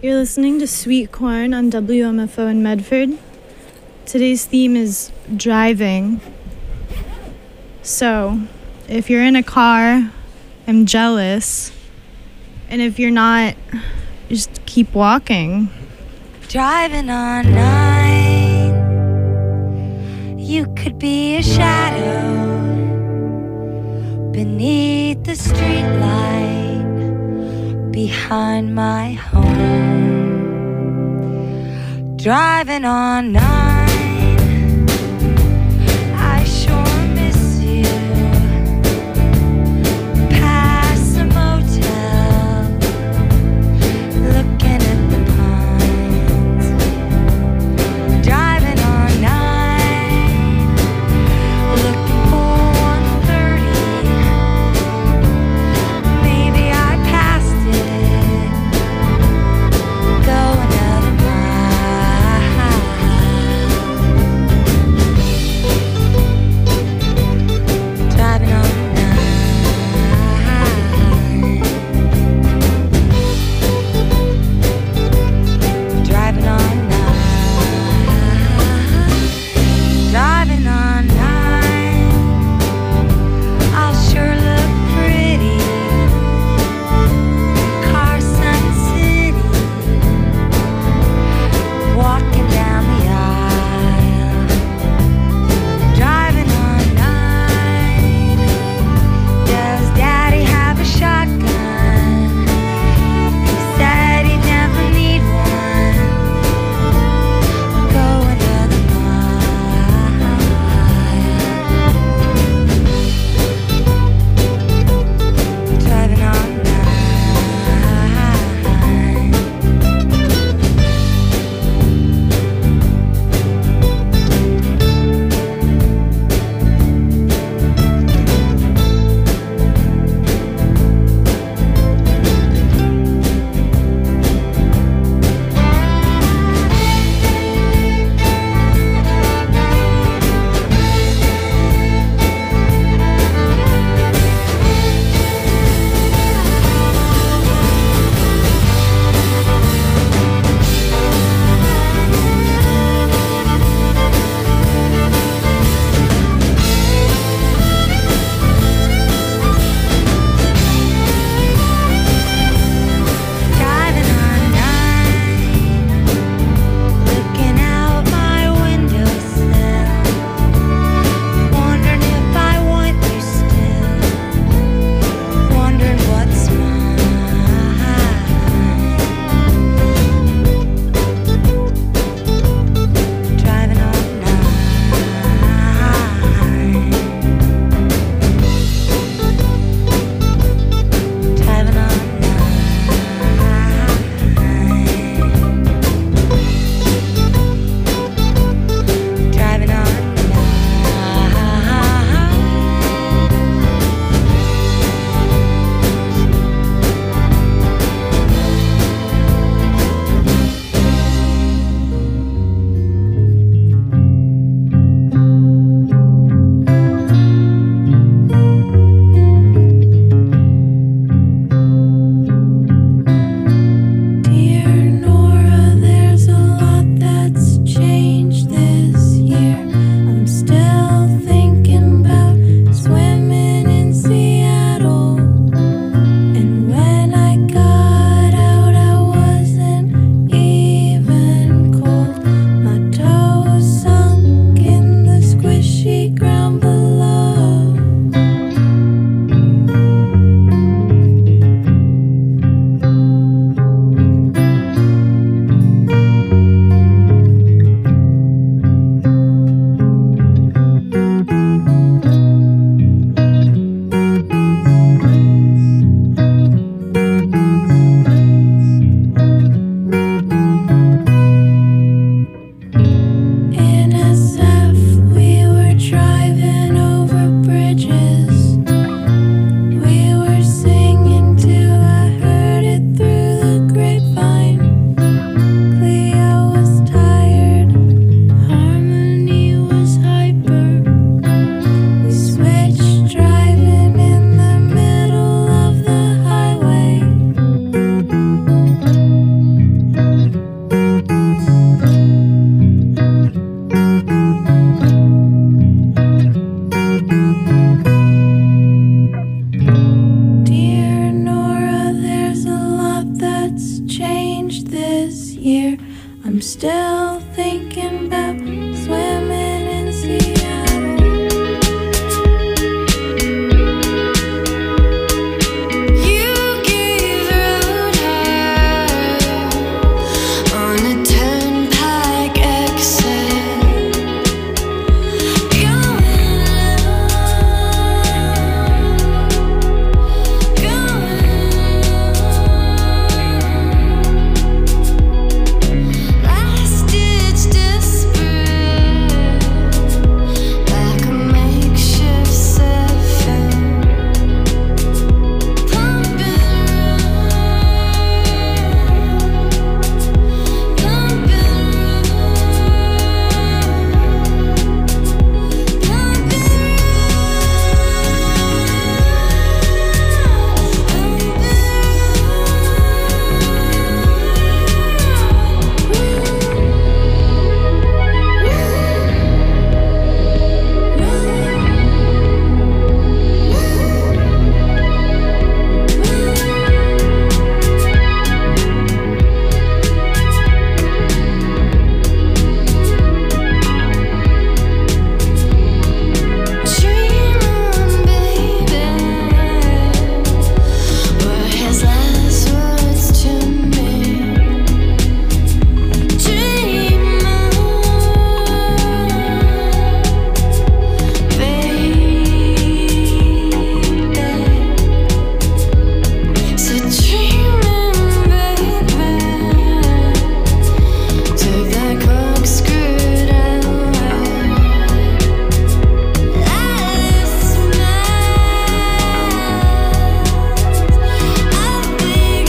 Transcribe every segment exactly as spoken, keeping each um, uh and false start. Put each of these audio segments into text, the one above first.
You're listening to Sweet Corn on W M F O in Medford. Today's theme is driving. So, if you're in a car, I'm jealous. And if you're not, just keep walking. Driving on nine, you could be a shadow beneath the streetlight behind my home. Driving on nine, I sure miss you. Past the motel, looking at the pines. Driving on nine, looking for one thirty. Maybe I passed it. Go another mile. change this year. I'm still thinking about swimming in Seattle. You gave road high on a turnpike exit. Going last ditch desperate, like a makeshift seven, pumping around, pumping around, pumping Dream on, baby. Were his last words to me. Dream on, baby. So dreaming, baby. Took that corkscrew down. Last night, a big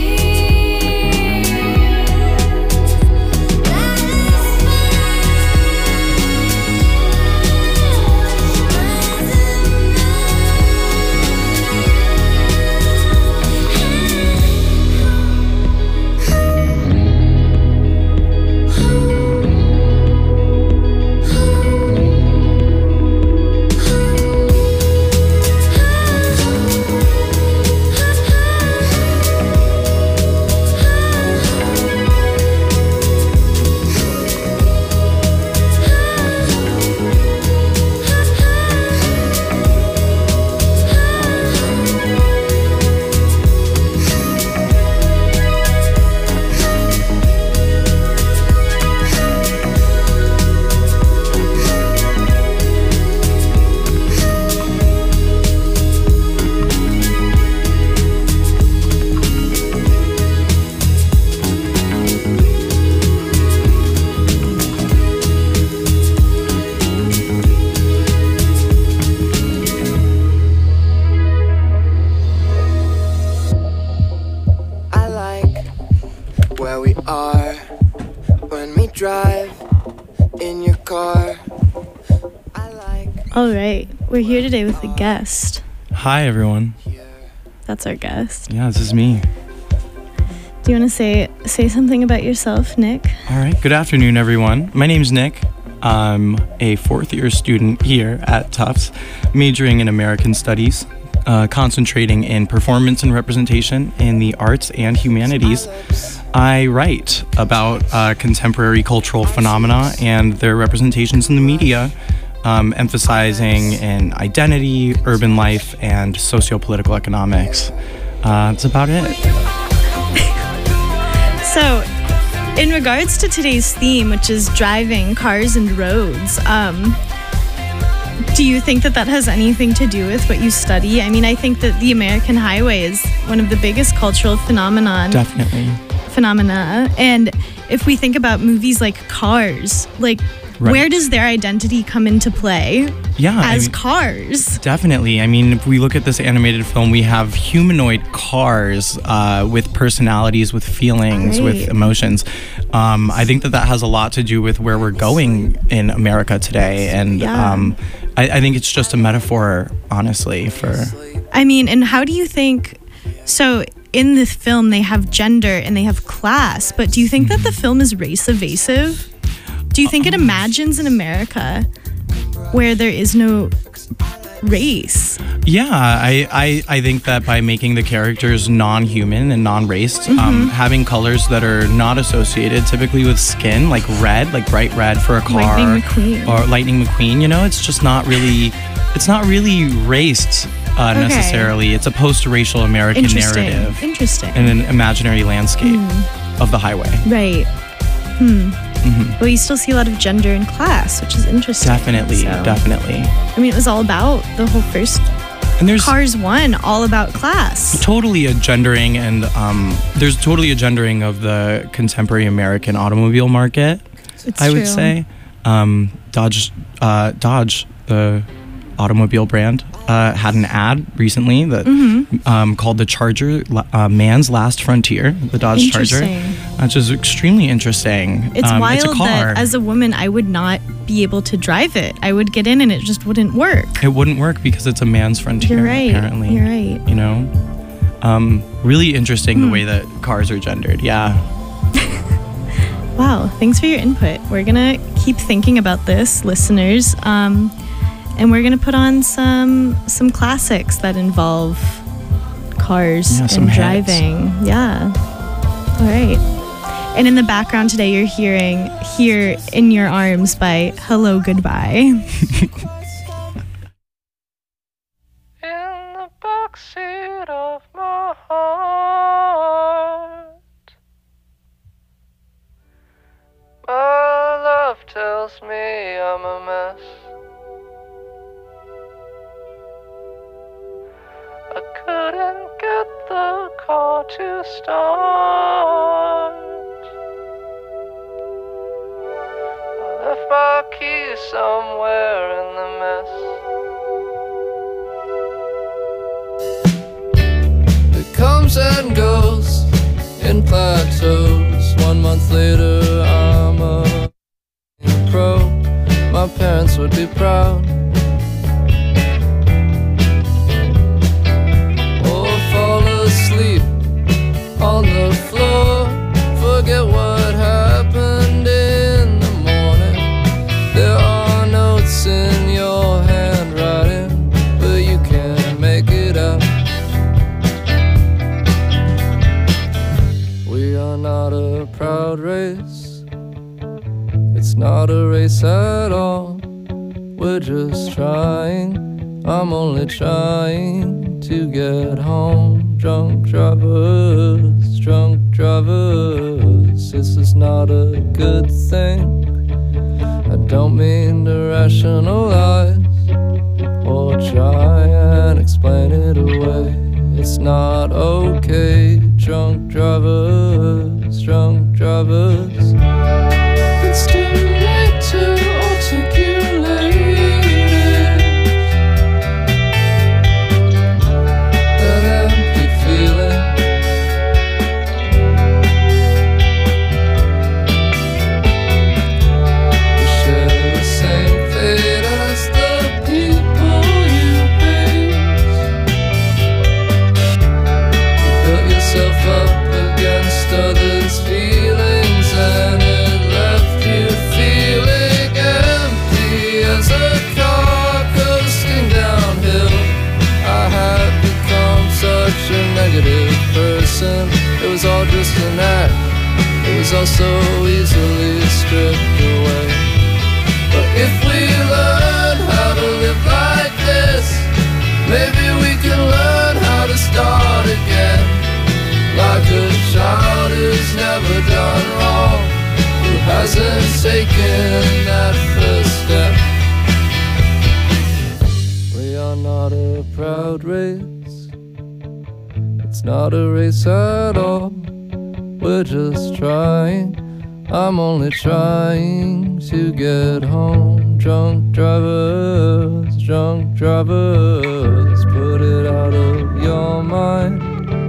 I like where we are when we drive in your car. I like All right, we're here today with a guest. Hi, everyone. here. That's our guest. Yeah, this is me. Do you want to say say something about yourself, Nick? All right. Good afternoon, everyone. My name's Nick. I'm a fourth year student here at Tufts, majoring in American Studies, uh, concentrating in performance and representation in the arts and humanities. I write about uh, contemporary cultural phenomena and their representations in the media, um, emphasizing in identity, urban life, and socio-political economics. Uh, that's about it. So, in regards to today's theme, which is driving, cars, and roads, um, do you think that that has anything to do with what you study? I mean, I think that the American highway is one of the biggest cultural phenomenon Definitely. phenomena. And if we think about movies like Cars, like Right. where does their identity come into play Yeah. I as mean- cars? Definitely. I mean, if we look at this animated film, we have humanoid cars uh, with personalities, with feelings, with Right. emotions. Um, I think that that has a lot to do with where we're going in America today. And Yeah. um, I, I think it's just a metaphor, honestly, for... I mean, and how do you think, so in the film they have gender and they have class, but do you think that the film is race evasive? Do you think it imagines an America where there is no race? Yeah, I, I, I think that by making the characters non-human and non-raced, Mm-hmm. um, having colors that are not associated typically with skin, like red, like bright red for a car, Lightning McQueen. or Lightning McQueen. You know, it's just not really, it's not really raced uh, Okay. necessarily. It's a post-racial American Interesting. narrative Interesting. in an imaginary landscape of the highway. Right. Hmm. Well, you still see a lot of gender and class, which is interesting. Definitely, So, definitely. I mean, it was all about the whole first And there's Cars one, all about class. totally a gendering, and um, there's totally a gendering of the contemporary American automobile market. It's I true. would say um, Dodge, uh, Dodge, the automobile brand, uh, had an ad recently that Mm-hmm. um, called the Charger, uh, Man's Last Frontier, the Dodge Charger, Interesting. which is extremely interesting. It's Um, wild it's a car. that as a woman, I would not be able to drive it. I would get in and it just wouldn't work. It wouldn't work because it's a man's frontier. You're right. Apparently, You're right. You know, um, really interesting Hmm. the way that cars are gendered. Yeah. Wow, thanks for your input. We're gonna keep thinking about this, listeners, um, and we're gonna put on some some classics that involve cars Yeah, some and hits. driving. Yeah. All right. And in the background today, you're hearing "Here in Your Arms" by Hello Goodbye. In the backseat of my heart, my love tells me I'm a mess. I couldn't get the car to start. I left my keys somewhere in the mess. It comes and goes in plateaus. One month later, I'm a pro. My parents would be proud. Or fall asleep on the floor. Forget what happened in the morning. There are notes in your handwriting, but you can't make it out. We are not a proud race. It's not a race at all. We're just trying. I'm only trying to get home. Drunk drivers, drunk drivers. This is not a good thing. I don't mean to rationalize or try and explain it away. It's not okay. Drunk drivers, drunk drivers. It's too late to articulate that empty feeling. You share the same fate as the people you hate. You built yourself up against others' feelings, and it left you feeling empty as a car coasting downhill. I had become such a negative person. It was all just an act. It was all so easily stripped away. But if we learn how to live like this, maybe we can learn how to start again. Like a child who's never done wrong, who hasn't taken that first step. We are not a proud race. It's not a race at all. We're just trying. I'm only trying to get home. Drunk drivers, drunk drivers. Put it out of your mind.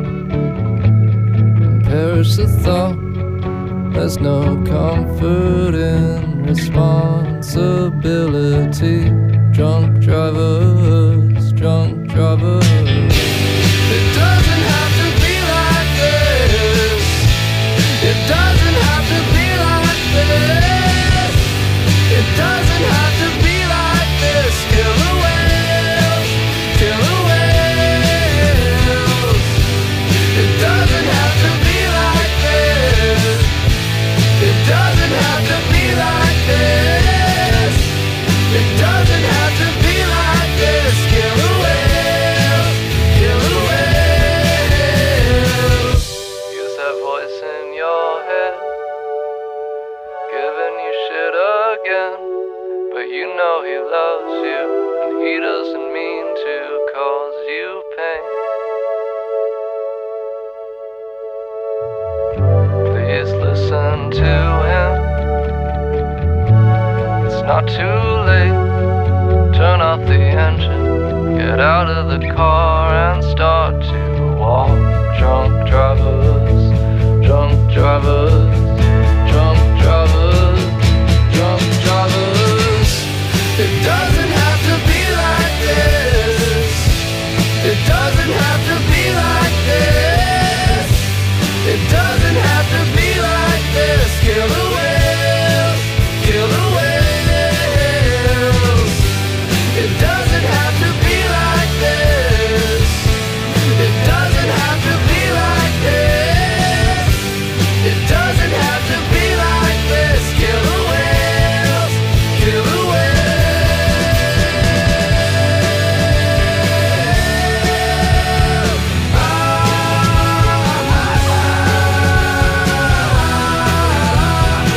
Perish the thought. There's no comfort in responsibility. Drunk drivers, drunk drivers. It doesn't have to be like this. It doesn't have to be like this. It doesn't have to be like this. Killer whales, killer whales. your head, giving you shit again. But you know he loves you, and he doesn't mean to cause you pain. Please listen to him. It's not too late. Turn off the engine, get out of the car and start to walk. Drunk drivers, drunk drivers, drunk drivers, drunk drivers. It doesn't have to be like this. It doesn't have to be like this. It doesn't have to be like this. Kill the whales, kill the whales. It doesn't have to be like this. It doesn't have to be like this. It doesn't have to be like this. Kill the whales, kill the whales. Ah, ah, ah, ah.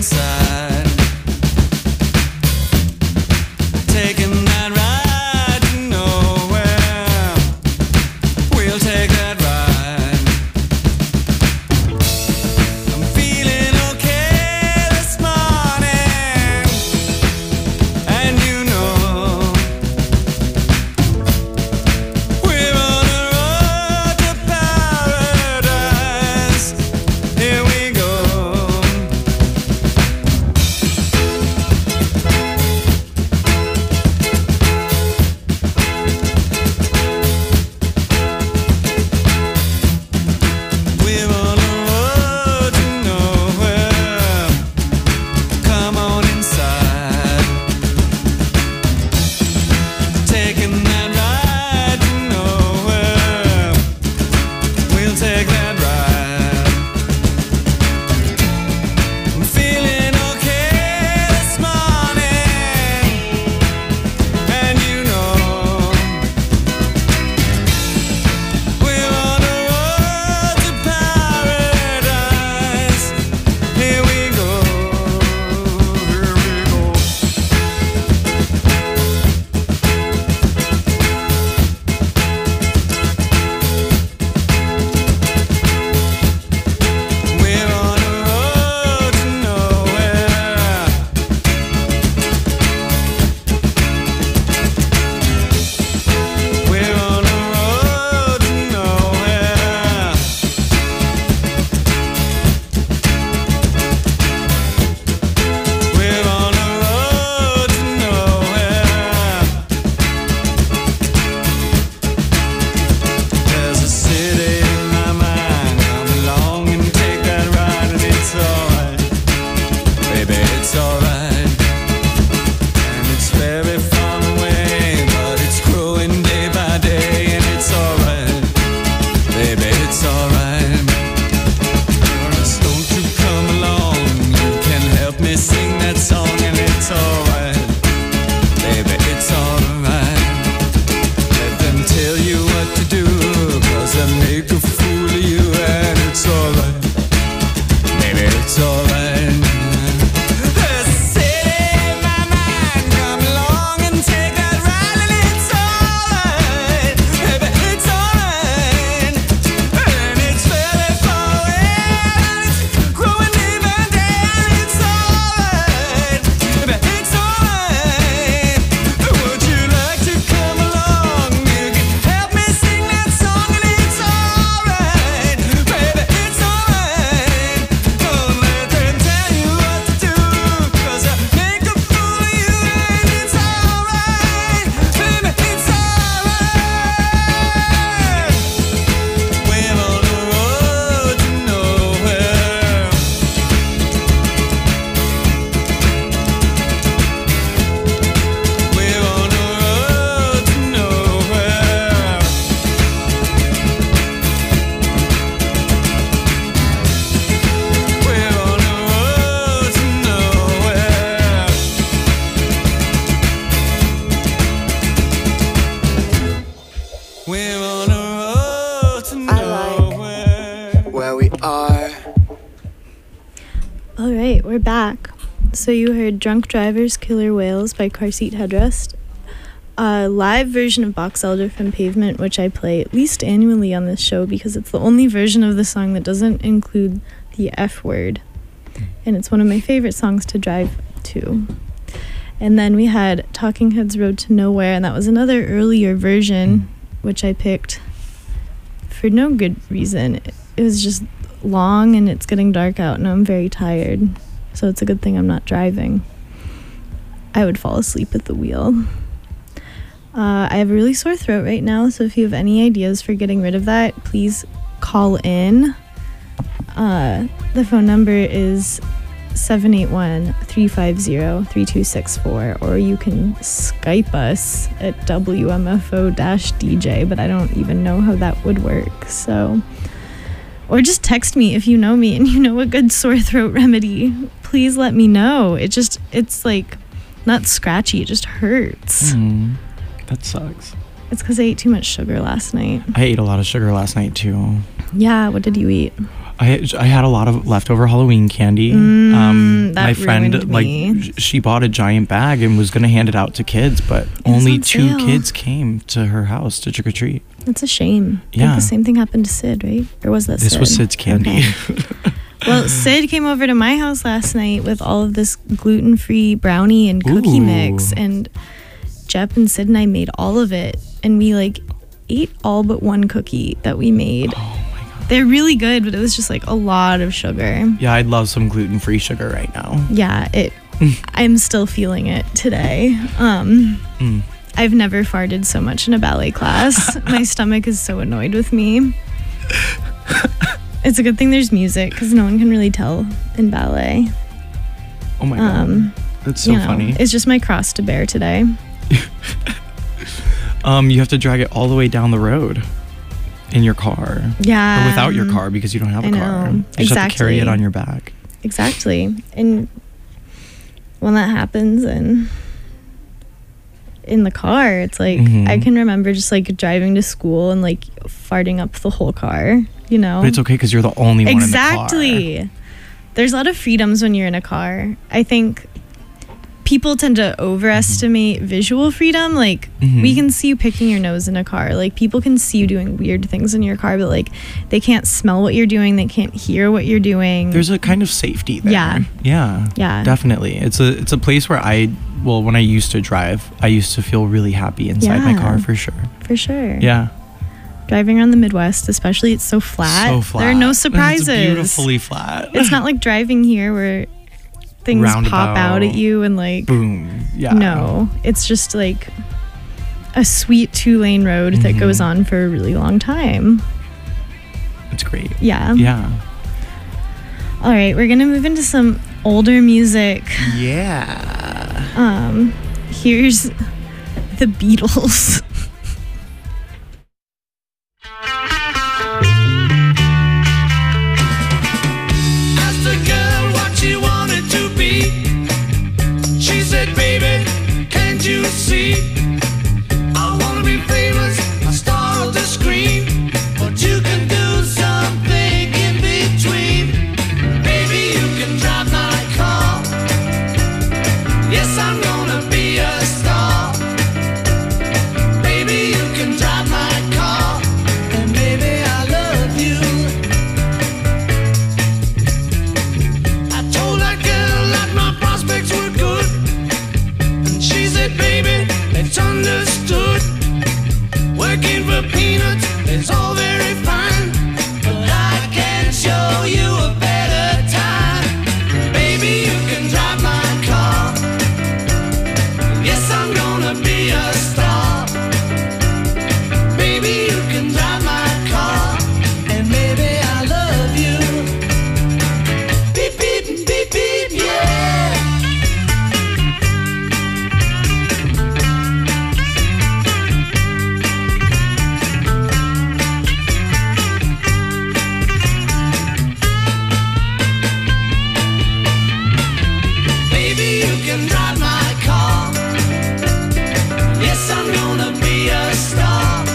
inside. Taking that ride to nowhere. We'll take that ride. I'm feeling okay this morning, and you know we're on a road to paradise. Here we go. We're on a road to nowhere. Come on inside. Taking that ride to nowhere. We'll take that ride. I'm feeling okay this morning, and you know we're on a road to paradise. Here we go. Here we go. We're on a road to nowhere. We're on a road to nowhere. We're on a road to nowhere. There's a city in my mind. Come along and take that ride, and it's alright. Baby, it's alright. And it's very far away, but it's growing day by day, and it's alright. Baby, it's alright. Just don't you come along. You can help me sing that song, and it's alright. Baby, it's alright. Let them tell you what to do, 'cause they make a fool of you, and it's alright. Baby, it's alright. There's a city in my mind. Come along and take that ride, and it's alright. Baby, it's alright. And it's very far away, and it's growing day by day, and it's alright. Baby, it's alright. Would you like to come along? You can help me sing that song, and it's alright. Baby, it's alright. Don't let them tell you what to do, 'cause I make a fool of you, and it's alright. Baby, it's alright. We're on a road to nowhere. We're on a road to nowhere. We're on a road to nowhere. We're on a road to I like nowhere. where we are. All right, we're back. So you heard Drunk Drivers, Killer Whales by Car Seat Headrest. A live version of Box Elder from Pavement, which I play at least annually on this show because it's the only version of the song that doesn't include the F word. And it's one of my favorite songs to drive to. And then we had Talking Heads Road to Nowhere, and that was another earlier version, which I picked for no good reason. It was just long and it's getting dark out and I'm very tired. So it's a good thing I'm not driving. I would fall asleep at the wheel. Uh, I have a really sore throat right now, so if you have any ideas for getting rid of that, please call in. Uh, the phone number is seven eight one, three five zero, three two six four, or you can Skype us at W M F O D J, but I don't even know how that would work. So, or just text me if you know me and you know a good sore throat remedy. Please let me know. It just, it's like not scratchy, it just hurts. Mm, that sucks. It's because I ate too much sugar last night. I ate a lot of sugar last night too. Yeah, what did you eat? I I had a lot of leftover Halloween candy. Mm, um, that my friend, ruined like, me. sh- she bought a giant bag and was gonna hand it out to kids, but was only on two sale. kids came to her house to trick or treat. That's a shame. I Yeah. think the same thing happened to Sid, right? Or was that This Sid? was Sid's candy. Okay. Well, Sid came over to my house last night with all of this gluten-free brownie and cookie Ooh. mix, and Jep and Sid and I made all of it, and we like ate all but one cookie that we made. Oh my god. They're really good, but it was just like a lot of sugar. Yeah, I'd love some gluten-free sugar right now. Yeah, it. I'm still feeling it today. Um, Mm. I've never farted so much in a ballet class. My stomach is so annoyed with me. It's a good thing there's music because no one can really tell in ballet. Oh my god. Um, That's so you know, funny. It's just my cross to bear today. Um, you have to drag it all the way down the road in your car. Yeah. Or without your car because you don't have a I know. car. You just have to carry it Exactly. on your back. Exactly. And when that happens and in the car, it's like Mhm. I can remember just like driving to school and like farting up the whole car, you know? But it's okay because you're the only one in the car. Exactly. There's a lot of freedoms when you're in a car. I think people tend to overestimate visual freedom. Like, Mhm. we can see you picking your nose in a car. Like, people can see you doing weird things in your car, but like, they can't smell what you're doing. They can't hear what you're doing. There's a kind of safety there. Yeah. Yeah. Yeah. Definitely. It's a it's a place where I well, when I used to drive, I used to feel really happy inside my Yeah. car for sure. For sure. Yeah. Driving around the Midwest, especially, it's so flat. So flat. There are no surprises. It's beautifully flat. It's not like driving here where things pop Roundabout. out at you and like, Boom. Yeah. no, it's just like a sweet two lane road that Mhm. goes on for a really long time. It's great. Yeah. Yeah. All right, we're gonna move into some older music. Yeah. Um, here's the Beatles. Asked the girl what she wanted to be. She said, baby, can't you see? I wanna be famous, a star of the screen. But you can do something in between. Baby, you can drive my car. Yes, I'm gonna be a star. Baby, you can drive my car. And baby, I love you. I told that girl that my prospects were good. And she said, baby, it's understood. Working for peanuts is all very fine. But I can show you a better time. Baby, you can drive my car. Yes, I'm gonna be a star. Baby, you can drive my car. And baby, I love you. Beep, beep, beep, beep, yeah. Baby, you can drive my car. Yes, I'm gonna be a star.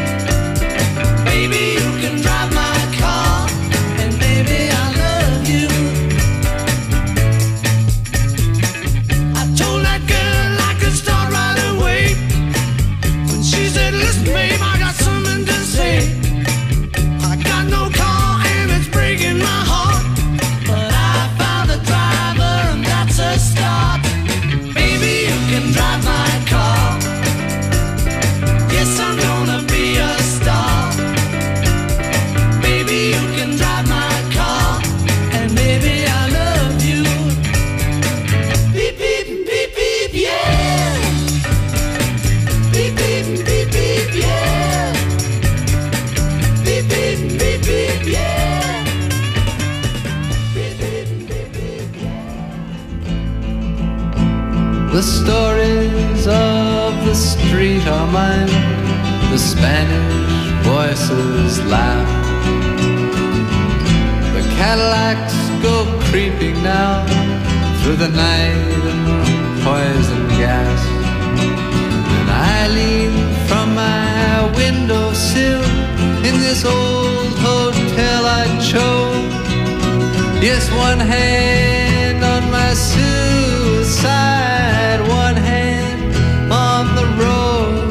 Baby, you can drive my car. And baby, I love you. I told that girl I could start right away. When she said, listen, babe, I got something to say. I got no car and it's breaking my heart. But I found a driver and that's a start. Baby, you can drive my car. Yes, I'm gonna be a star. Baby, you can drive my car. And baby, I love you. Beep, beep, beep, beep, yeah. Beep, beep, beep, beep, yeah. Beep, beep, beep, beep, yeah. Beep, beep, beep, beep, yeah. The stories of the street are mine. The Spanish voices laugh. The Cadillacs go creeping now through the night in poison gas. And I lean from my windowsill in this old hotel I chose. Yes, one hand on my suicide, one hand on the road.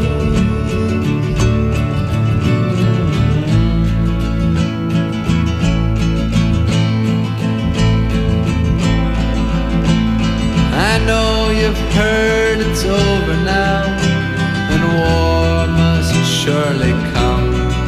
I know you've heard it's over now, and war must surely come.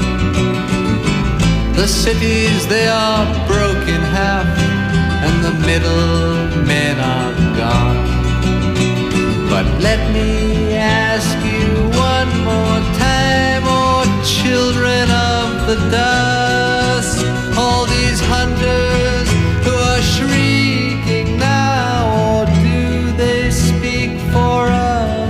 The cities, they are broken half, and the middle men are gone. But let me ask you one more time, oh children of the dust, all these hunters who are shrieking now, or do they speak for us?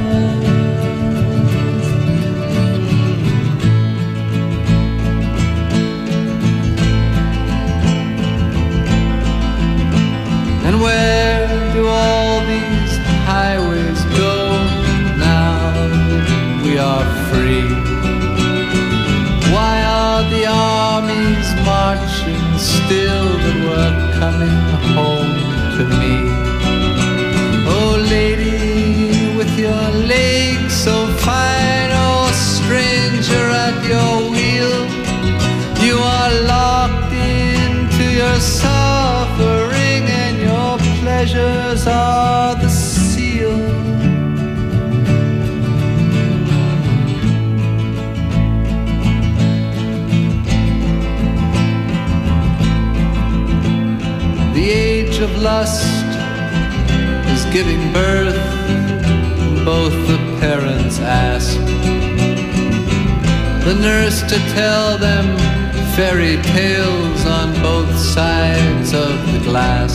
And where do all these highways go now that we are free? Why are the armies marching still that we're coming home to me? Oh lady, with your legs so fine, oh stranger at your wheel, you are locked into your suffering, and your pleasures are the seal. The age of lust is giving birth, both the parents ask the nurse to tell them fairy tales on both sides of the glass.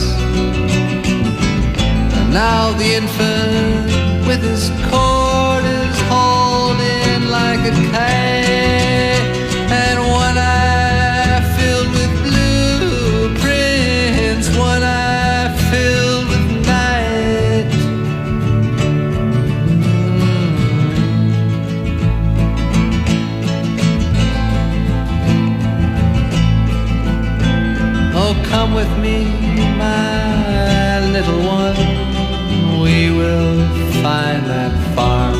And now the infant with his cord is hauled in like a kite, and one eye filled with blueprints, one eye filled with night. Oh, come with me, my little one, we will find that farm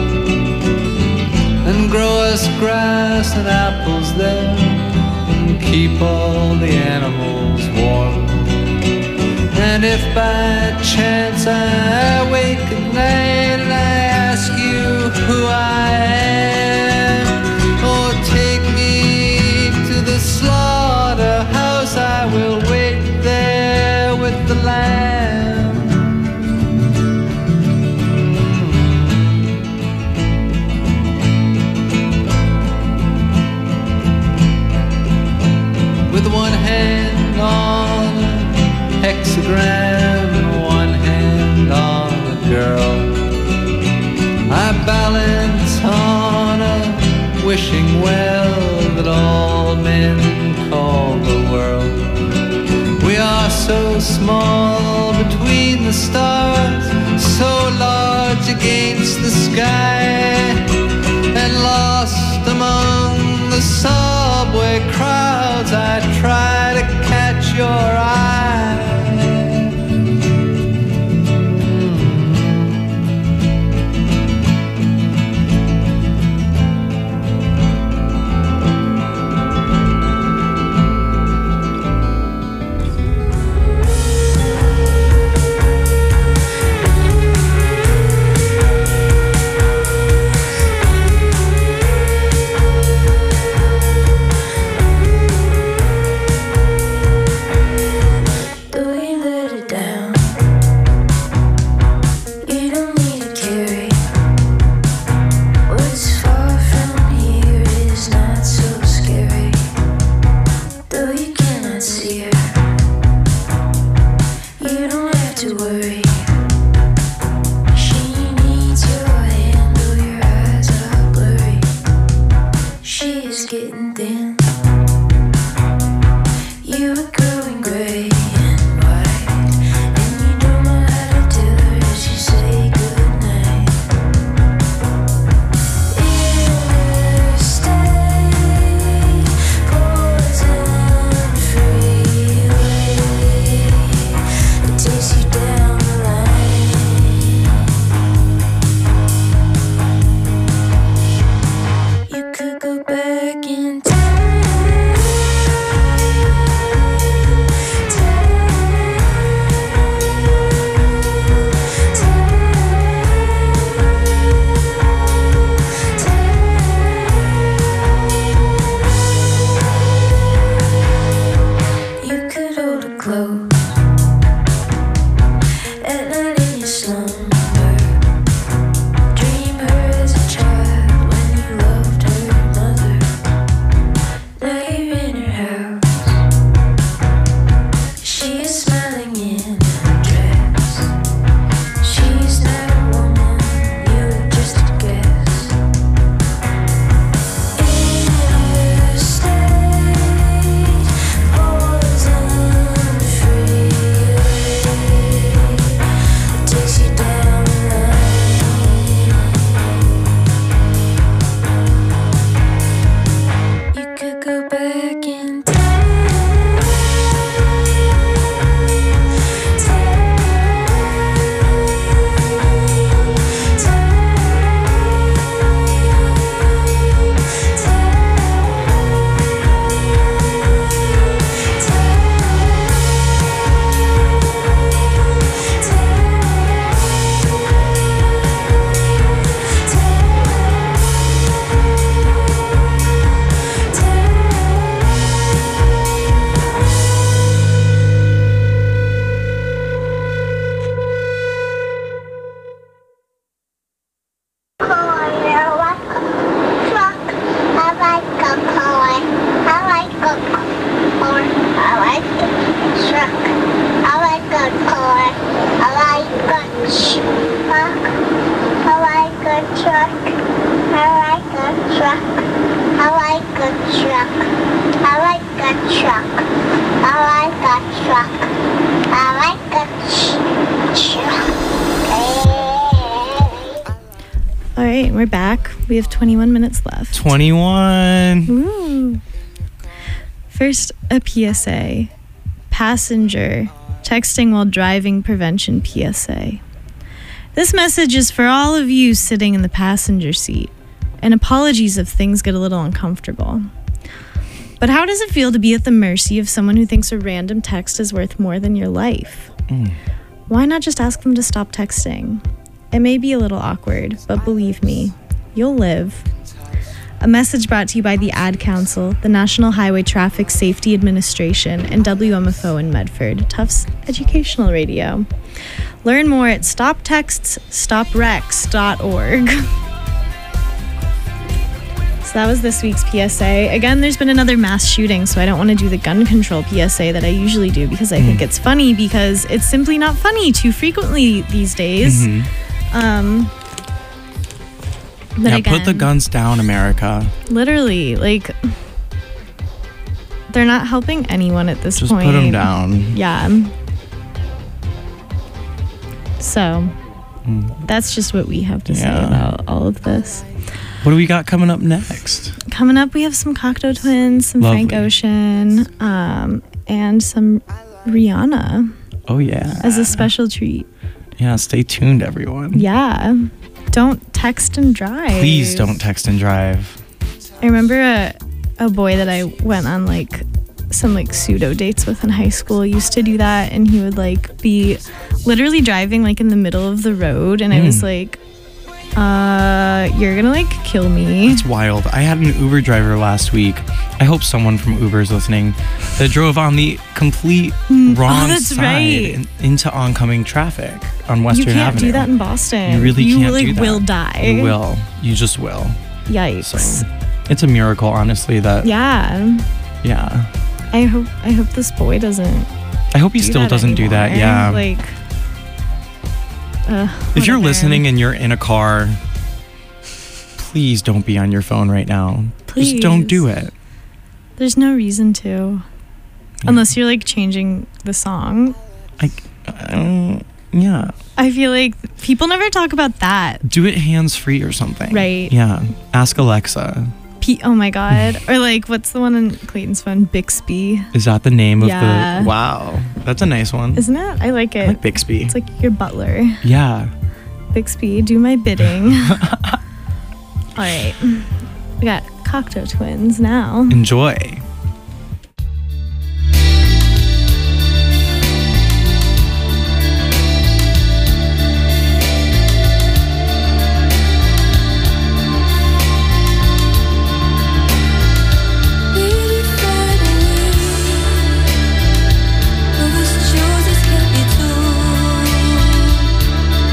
and grow us grass and apples there, and keep all the animals warm. And if by chance I wake at night and I ask you who I am, or take me to the slaughterhouse, I will wait there with the lamb. With one hand on a hexagram and one hand on slumber. Dream her as a child when you loved her mother. Now you're in her house. She is smiling in her dress. She's not a woman, you're just a guess. In her stage, poison freeway. It takes you down the line. You could go back in time. All right, we're back. We have twenty-one minutes left. twenty-one. Ooh. First, a P S A. Passenger texting while driving prevention P S A. This message is for all of you sitting in the passenger seat. And apologies if things get a little uncomfortable. But how does it feel to be at the mercy of someone who thinks a random text is worth more than your life? Mm. Why not just ask them to stop texting? It may be a little awkward, but believe me, you'll live. A message brought to you by the Ad Council, the National Highway Traffic Safety Administration, and W M F O in Medford, Tufts Educational Radio. Learn more at stop texts stop wrecks dot org. So that was this week's P S A. Again, there's been another mass shooting, so I don't want to do the gun control P S A that I usually do because I mm. think it's funny because it's simply not funny too frequently these days. Mm-hmm. Um, but yeah, again, put the guns down, America. Literally, like, they're not helping anyone at this Just point. put them down. Yeah. So, Mm. that's just what we have to say Yeah. about all of this. What do we got coming up next? Coming up, we have some Cocteau Twins, some Lovely. Frank Ocean, um, and some Rihanna Oh, yeah. as a special treat. Yeah, stay tuned, everyone. Yeah. Don't text and drive. Please don't text and drive. I remember a, a boy that I went on like some like pseudo dates with in high school used to do that, and he would like be literally driving like in the middle of the road, and mm. I was like, uh, you're gonna like kill me. It's wild. I had an Uber driver last week. I hope someone from Uber is listening. That drove on the complete Mm. wrong Oh, that's side right. in- into oncoming traffic on Western You can't Avenue. do that in Boston. You really you can't like do that. will die. You will. You just will. Yikes. So it's a miracle, honestly. That Yeah. yeah. I hope I hope this boy doesn't. I hope he do still that doesn't do that. anymore. Yeah. Like. Uh, if you're whatever. listening and you're in a car, please don't be on your phone right now. Please. Just don't do it. There's no reason to. Yeah. Unless you're like changing the song. I, um, yeah. I feel like people never talk about that. Do it hands free or something. Right. Yeah. Ask Alexa. P- oh my God. Or like, what's the one in Clayton's phone? Bixby. Is that the name of Yeah. the? Wow, that's a nice one. Isn't it? I like it. I like Bixby. It's like your butler. Yeah. Bixby, do my bidding. All right. We got Cocteau Twins now. Enjoy. Whose choices can't be true.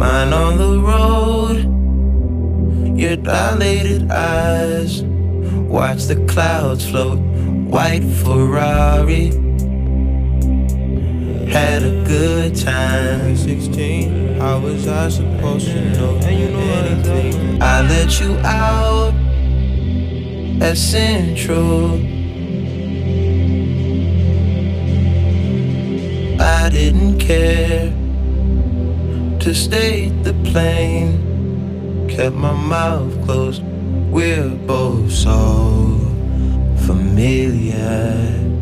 mine on the road. Your dilated eyes watch the clouds float. White Ferrari, had a good time. sixteen, how was I supposed to know anything? I let you out at Central. I didn't care to state the plain. Kept my mouth closed. We're both so familiar.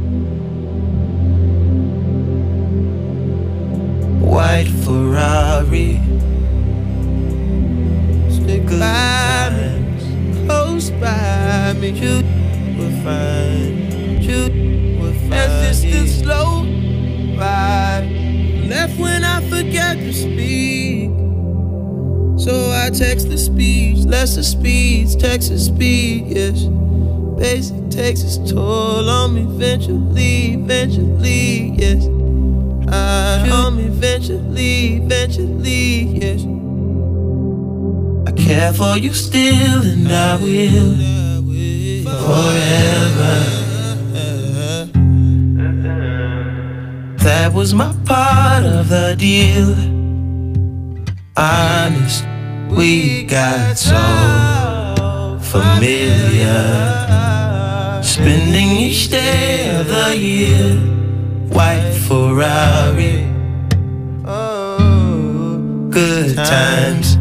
White Ferrari, stick by me, close by me. You will find, you will find. As this the slow ride, left when I forget to speak. So I text the speech, lesser speeds, Texas speed, yes. Basic takes its toll on me eventually, eventually, yes. I on me eventually, eventually, yes. I care for you still and I will forever. That was my part of the deal. Honest, we got so familiar. Spending each day of the year. White Ferrari, oh, good times.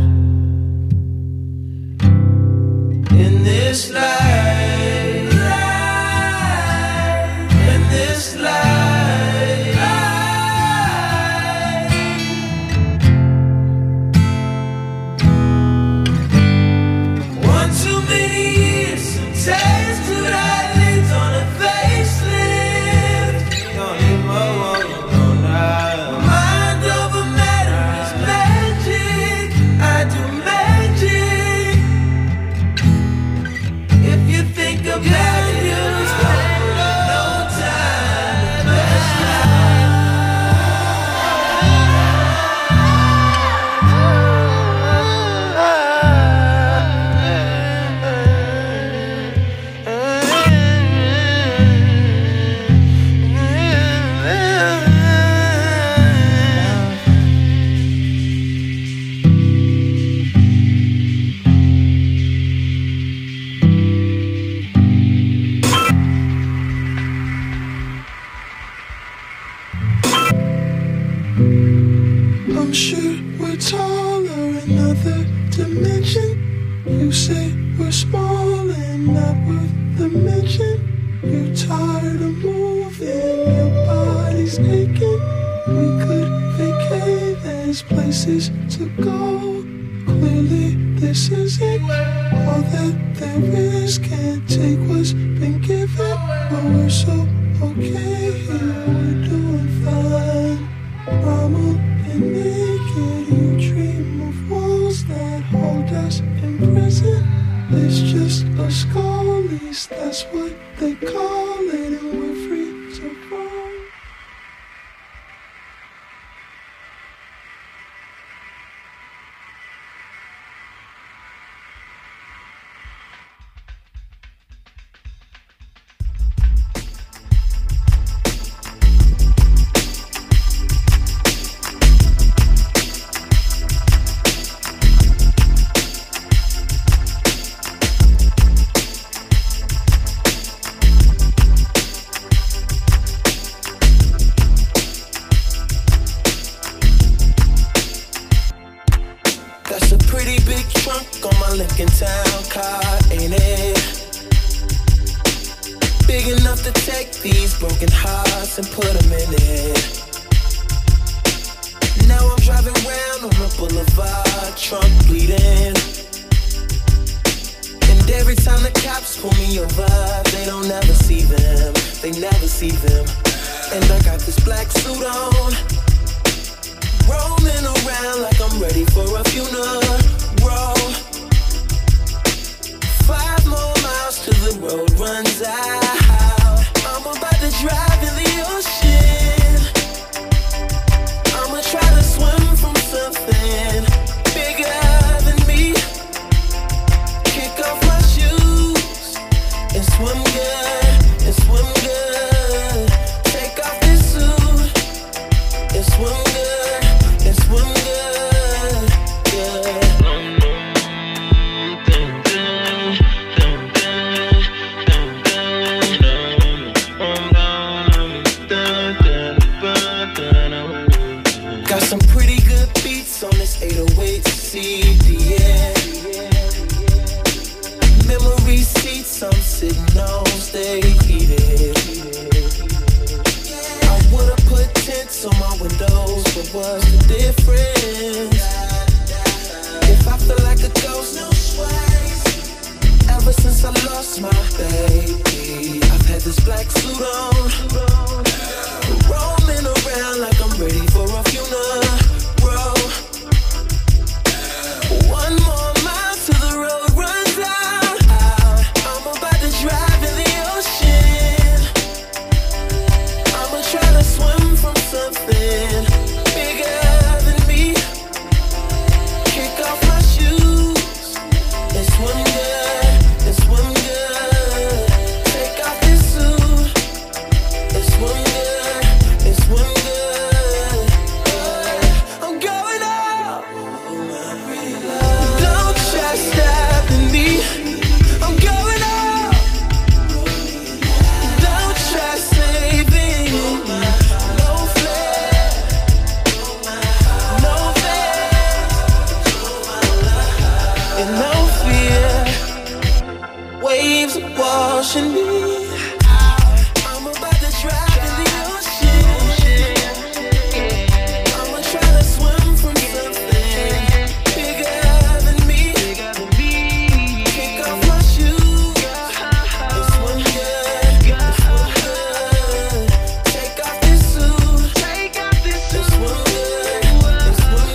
In this life, in this life, one too many years, some taste to that leads on a facelift. Mind over matter is magic. I do magic. If you think about it, you'll spend no time. That's I'm sure we're taller in another dimension. You say we're small and not worth the mention. You're tired of moving, your body's aching. We could vacate, there's places to go. Clearly this isn't all that there is. Can't take what's been given, but we're so okay here, we're doing fine. Mama and naked, you dream of walls that hold us in prison. It's just a skull, at least that's what they call it, and we're free to roam. That's a pretty big trunk on my Lincoln Town car, ain't it? Big enough to take these broken hearts and put them in it. Now I'm driving round on the boulevard, trunk bleeding. And every time the cops pull me over, they don't ever see them, they never see them. And I got this black suit on, roaming around like I'm ready for a funeral. Five more miles till the road runs out. I'm about to drive in the ocean. I'ma try to swim from something. pushing me. I'm about to drive in the ocean. I'ma try to swim from something bigger than me. Take off my shoes. This one good. This one good. Take off this suit. This one good. This one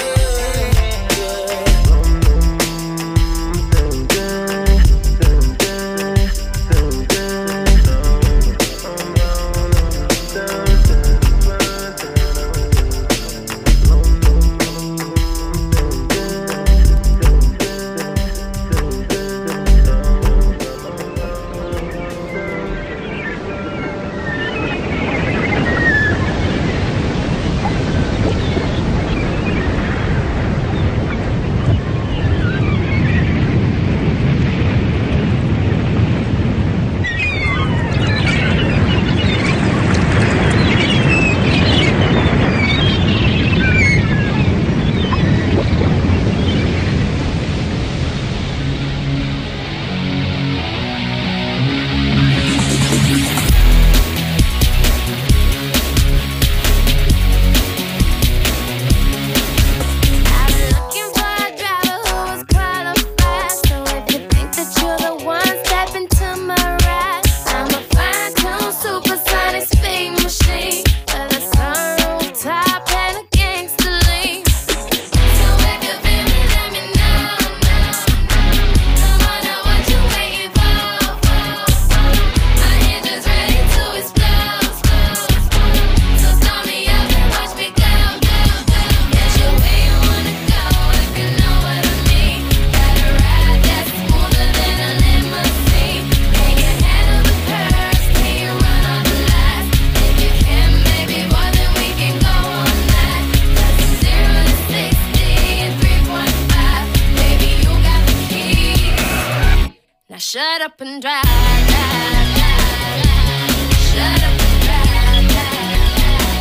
shut up and drive, drive, drive, drive. Shut up and drive, drive,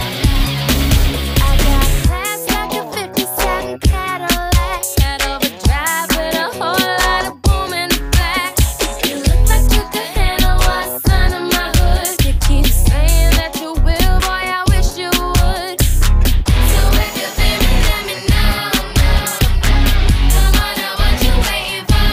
drive. I got class like a fifty-seven Cadillac. Head overdrive with a whole lot of boom in the back. You look like you could handle what's under my hood. You keep saying that you will, boy, I wish you would. So if you feel me, let me know, know, know. Come on, now what you waiting for?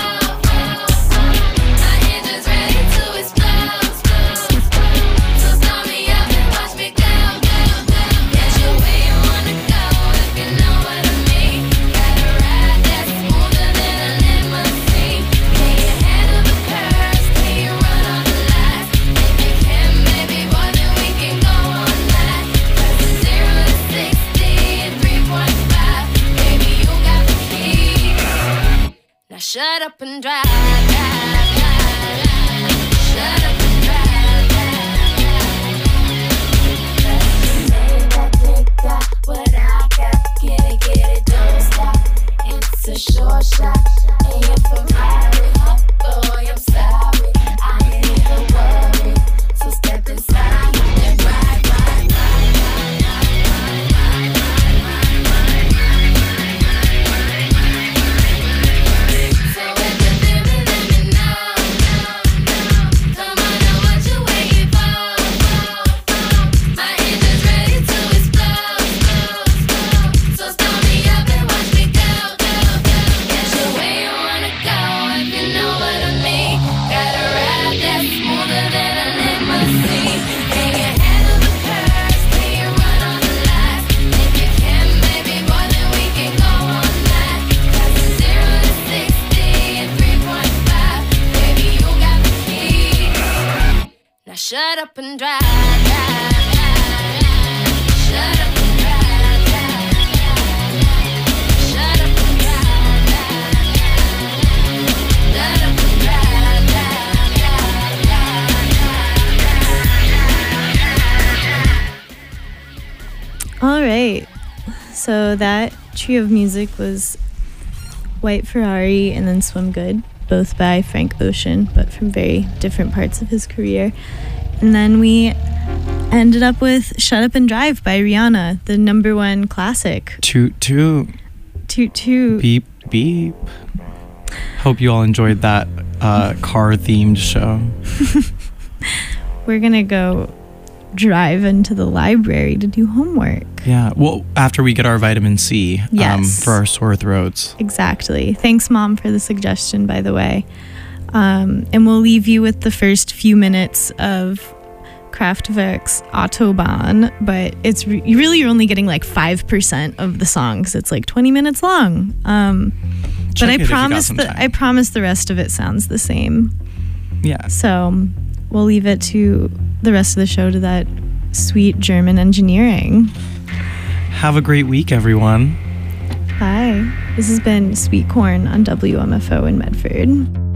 Shut up and drive, drive, drive, drive. Shut up and drive, drive, drive. That dick got what I got. Get it, get it, don't stop. It's a short shot, and you're Ferrari. Boy, I'm sorry, I ain't even worried. So step inside and ride, ride, ride, ride, ride, ride, ride, ride, ride, ride, ride. So if you feel me, let me know, know, know. Come on, now what you waiting for, for, for? My engine's ready to explode, explode, explode. So start me up and watch me go, go, go. Get you where you wanna go, if you know what I mean. Got a ride that's smoother than a limousine. Can you handle the curves? Can you run on the lights? If you can, maybe boy, then we can go all night. Got some zero to sixty in three point five. Baby, you got the key. Now shut up and drive, drive, drive, drive. Shut up and drive, drive, drive, drive. Shut up and drive, drive, drive, drive. Shut up and drive, drive, drive, drive, drive. All right. So that trio of music was White Ferrari and then Swim Good, both by Frank Ocean, but from very different parts of his career. And then we ended up with Shut Up and Drive by Rihanna, the number one classic. Toot toot. Toot toot. Beep beep. Hope you all enjoyed that uh, car-themed show. We're gonna go drive into the library to do homework. Yeah. Well, after we get our vitamin C um, Yes. for our sore throats. Exactly. Thanks, Mom, for the suggestion, by the way. Um, and we'll leave you with the first few minutes of Kraftwerk's Autobahn, but it's re- you really you're only getting like five percent of the song because it's like twenty minutes long. Um, but Check I it if you got promise some that time. I promise the rest of it sounds the same. Yeah. So we'll leave it to the rest of the show to that sweet German engineering. Have a great week, everyone. Bye. This has been Sweet Corn on W M F O in Medford.